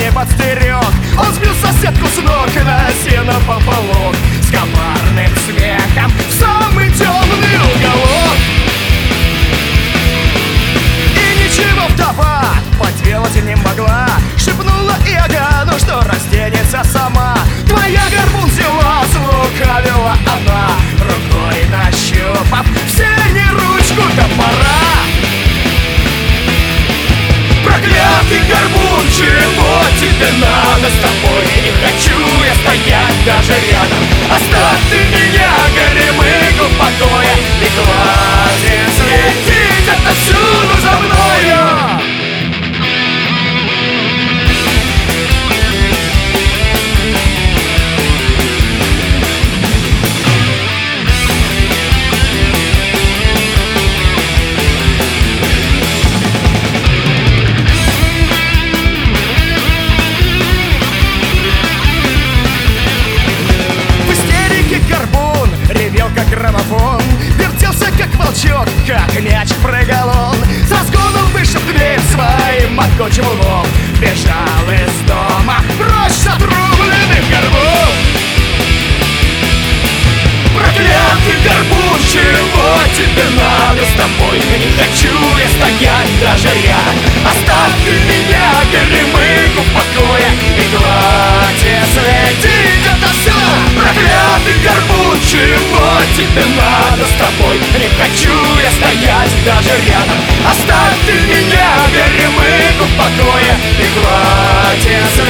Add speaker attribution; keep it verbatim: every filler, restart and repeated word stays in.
Speaker 1: не подстерег. Он сбил соседку с ног и носил на пополок с коварным смехом в самый темный уголок. И ничего вдова поделать не могла, шепнула Иоганну, что разденется сама. Твоя горбун взяла, слукавила она, рукой нащупав в сене ручку топора. Проклятый горбун, чего тебе надо с тобой? Не хочу я стоять даже рядом. Оставь ты меня, горемыку, в покое, и хватит следить отовсюду за мною. Как граммофон, вертелся как волчок, как мяч прыгал он. С разгоном вышиб дверь своим могучим лбом, бежал из дома прочь с отрубленных горбов. Проклятый горбун, чего тебе надо с тобой? Не хочу я стоять даже рядом. Оставь ты меня, горемыку, в покое, и хватит следить отовсюду. Проклятый горбун, чего тебе надо с тобой? Не хочу я стоять даже рядом. Оставь ты меня, горемыку, в покое, и хватит следить.